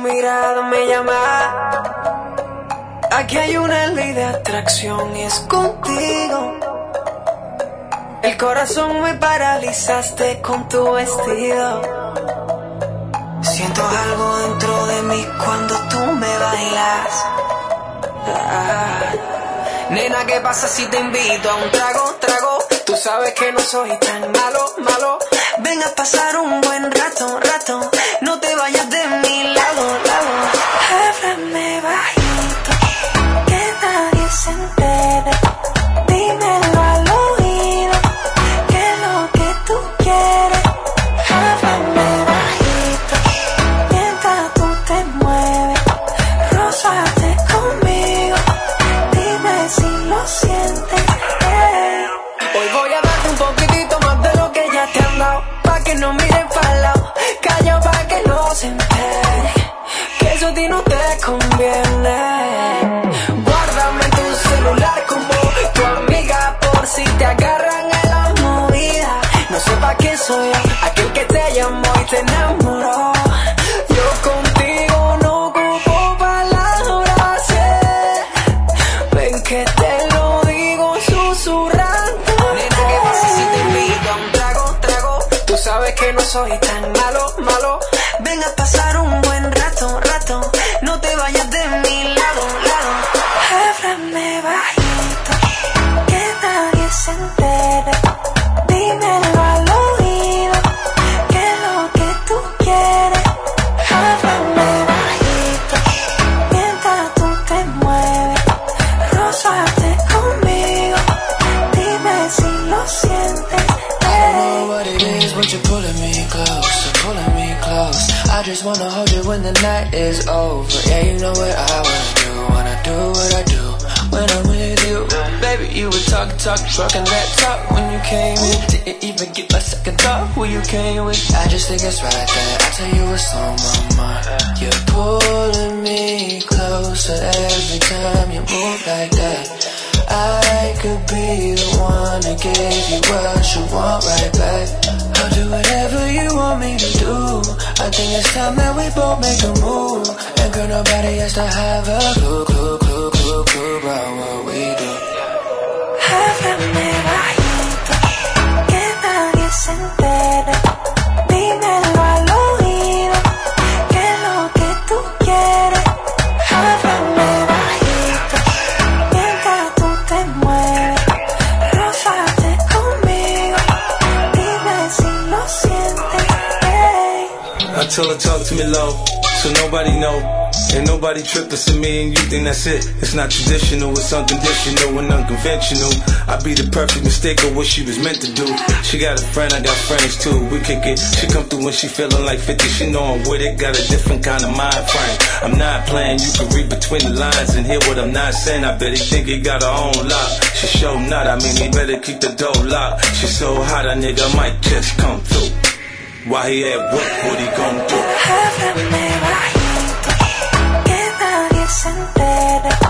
mirada me llama. Aquí hay una ley de atracción y es contigo. El corazón me paralizaste con tu vestido. Siento algo dentro de mí cuando tú me bailas. Nena, ¿qué pasa si te invito a un trago? Tú sabes que no soy tan malo. Ven a pasar un buen rato. No te vayas de mi lado. Háblame bajito, que nadie se entere. Dímelo al oído, que es lo que tú quieres. Háblame bajito, mientras tú te mueves. Rózate conmigo, dime si lo sientes. Hoy voy a darte un poquitito más de lo que ya te han dado, pa' que no miren pa'l lado, calla pa' que no se entere, que eso a ti no te conviene. Guárdame tu celular como tu amiga, por si te agarran en la movida. No sé pa' qué soy yo, aquel que te llamó y te enamoró. Yo contigo no ocupo palabras, ven que te lo digo susurrando. Nena, ¿qué pasa si te invito a un trago? Tú sabes que no soy tan malo. Ven a pasar un buen rato. No te vayas de mi lado. Háblame bajito, que nadie se entere. Dímelo al oído, que es lo que tú quieres. Háblame bajito, mientras tú te mueves. Rózate conmigo, dime si lo sientes. I don't know what it is, but you're pulling me close. I just wanna hold you when the night is over. Yeah, you know what I wanna do what I do when I'm with you. Baby, you were talking, trucking that talk when you came in. Didn't even get my second thought who you came with. I just think it's right that I tell you what's on my mind. You're pulling me closer every time you move like that. I could be the one that gave you what you want right back. I'll do whatever you want me to do. I think it's time that we both make a move. And girl, nobody has to have a clue about what we do. Háblame bajito, que nadie se entere. Dímelo al oído, que es lo que tú quieres. Háblame bajito, mientras tú te mueves. Rózate conmigo, dime si lo sientes. I tell her talk to me low, so nobody know. Ain't nobody trippin' to me and you think that's it. It's not traditional, it's unconditional and unconventional. I be the perfect mistake of what she was meant to do. She got a friend, I got friends too. We kick it, she come through when she feelin' like 50. She know I'm with it, got a different kind of mind frame. I'm not playing, you can read between the lines and hear what I'm not saying. I bet he think he got her own lock. She show not, I mean he better keep the door locked. She so hot, a nigga might just come through. While he at work, what he gon' do? Háblame bajito, que nadie se entere.